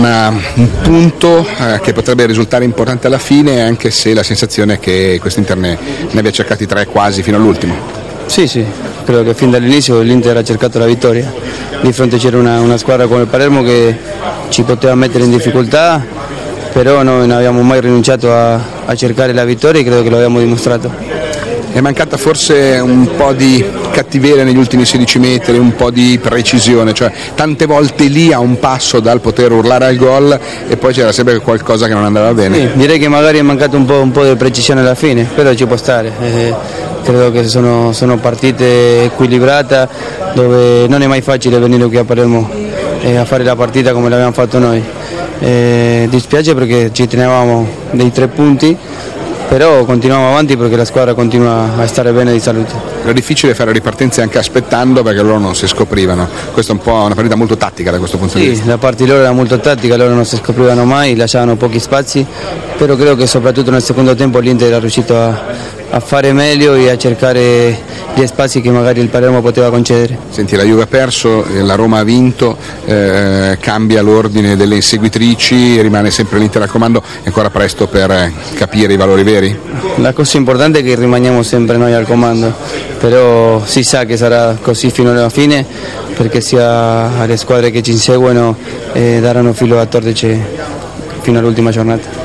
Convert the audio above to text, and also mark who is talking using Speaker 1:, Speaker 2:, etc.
Speaker 1: Un punto che potrebbe risultare importante alla fine, anche se la sensazione è che quest'Inter ne abbia cercati 3 quasi fino all'ultimo.
Speaker 2: Sì, credo che fin dall'inizio l'Inter ha cercato la vittoria. Di fronte c'era una squadra come il Palermo che ci poteva mettere in difficoltà, però noi non abbiamo mai rinunciato a cercare la vittoria e credo che lo abbiamo dimostrato.
Speaker 1: È mancata forse un po' di cattiveria negli ultimi 16 metri, un po' di precisione, cioè tante volte lì a un passo dal poter urlare al gol e poi c'era sempre qualcosa che non andava bene.
Speaker 2: Sì, direi che magari è mancato un po' di precisione alla fine, però ci può stare. Credo che sono partite equilibrate dove non è mai facile venire qui a Palermo a fare la partita come l'abbiamo fatto noi. Dispiace perché ci tenevamo dei 3 punti, però continuiamo avanti perché la squadra continua a stare bene di salute.
Speaker 1: Era difficile fare ripartenze anche aspettando perché loro non si scoprivano, questa è un po' una partita molto tattica da questo punto di vista.
Speaker 2: Sì, da parte loro era molto tattica, loro non si scoprivano mai, lasciavano pochi spazi, però credo che soprattutto nel secondo tempo l'Inter era riuscito a fare meglio e a cercare gli spazi che magari il Palermo poteva concedere.
Speaker 1: Senti, la Juve ha perso, la Roma ha vinto, cambia l'ordine delle inseguitrici, rimane sempre l'Inter al comando, è ancora presto per capire i valori veri?
Speaker 2: La cosa importante è che rimaniamo sempre noi al comando, però si sa che sarà così fino alla fine perché sia le squadre che ci inseguono daranno filo a torcere fino all'ultima giornata.